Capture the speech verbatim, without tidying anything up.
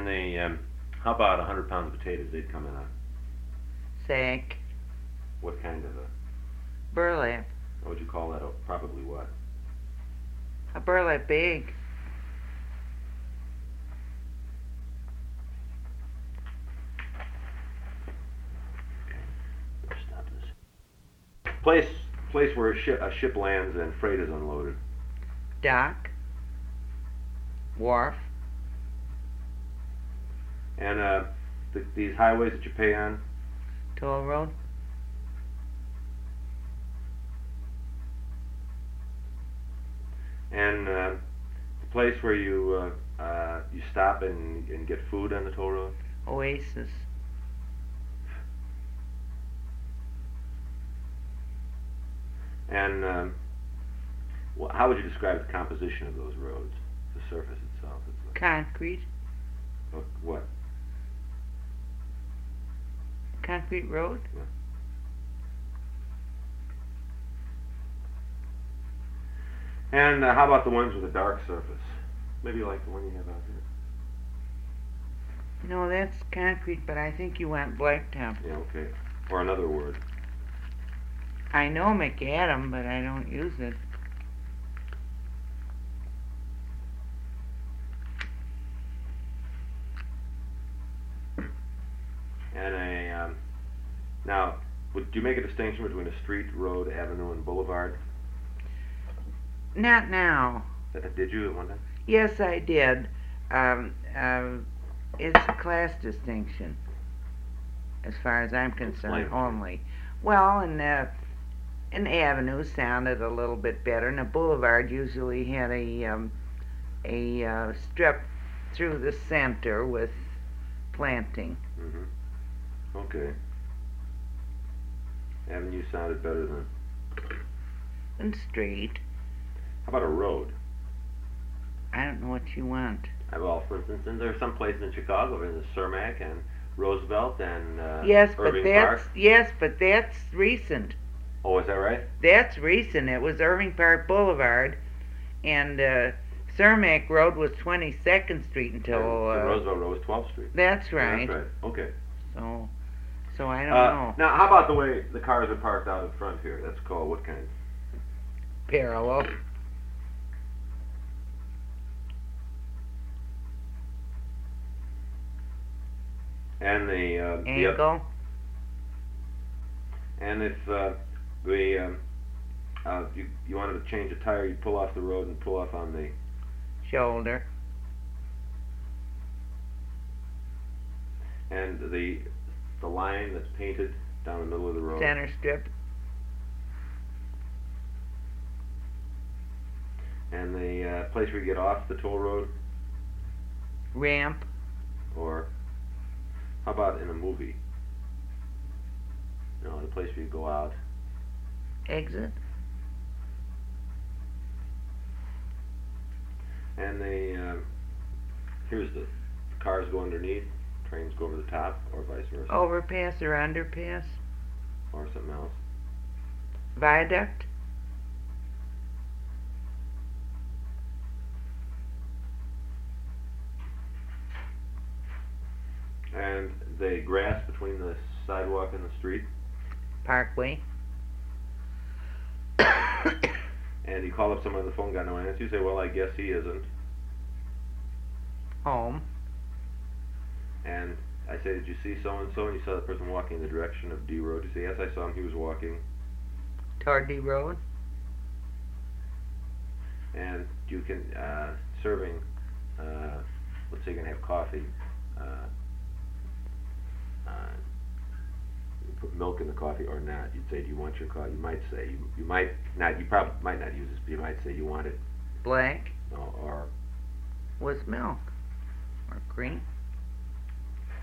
the, um, how about a hundred pounds of potatoes? They'd come in a, Sack. what kind of a, Burlap. what would you call that? Oh, probably what? A burlap bag. Stop this. Place, place where a ship, a ship lands and freight is unloaded. Dock. Wharf. And uh, th these highways that you pay on, Toll road. and uh, the place where you uh, uh, you stop and, and get food on the toll road. Oasis. And um, wh how would you describe the composition of those roads? The surface itself. It's like, Concrete. uh, what? Concrete road. Yeah. And uh, how about the ones with a dark surface? Maybe like the one you have out here. No, that's concrete, but I think you want blacktop. Yeah, okay. Or another word. I know McAdam, but I don't use it. And a um, now, would you make a distinction between a street, road, avenue, and boulevard? Not now. That did you at one time? Yes, I did. Um, uh, it's a class distinction, as far as I'm concerned, Explain. only. Well, and uh, an avenue sounded a little bit better, and a boulevard usually had a um, a uh, strip through the center with planting. Mm-hmm. Okay. Avenue sounded better than. And street. How about a road? I don't know what you want. Uh, Well, for instance, and there are some places in Chicago, there's Cermak and Roosevelt and uh, Yes, but Irving that's Park. yes, but that's recent. Oh, is that right? That's recent. It was Irving Park Boulevard, and uh, Cermak Road was twenty-second Street until. And the Uh, Roosevelt Road was twelfth Street. that's Yeah, right. that's right. Okay. So, so I don't Uh, know. now, how about the way the cars are parked out in front here? That's called what kind? Parallel. And the uh, the Angle. and if uh, the um, uh, you you wanted to change a tire, you pull off the road and pull off on the Shoulder. and the the line that's painted down the middle of the road. Center strip. And the uh, place where you get off the toll road, Ramp. or how about in a movie? You know, the place where you go out. Exit. And the um, here's the cars go underneath, trains go over the top, or vice versa, Overpass or underpass. or something else. Viaduct. And the grass between the sidewalk and the street. Parkway. And you call up someone on the phone, got no answer. You say, well, I guess he isn't. Home. And I say, did you see so and so? And you saw the person walking in the direction of D Road. You say, yes, I saw him. He was walking. Toward D Road. And you can uh, serving. Uh, let's say you're gonna have coffee. Uh, uh, you put milk in the coffee or not. You'd say, do you want your coffee? You might say, you, you might not. You probably might not use this, but you might say you want it. Black. No, or With milk. Or cream.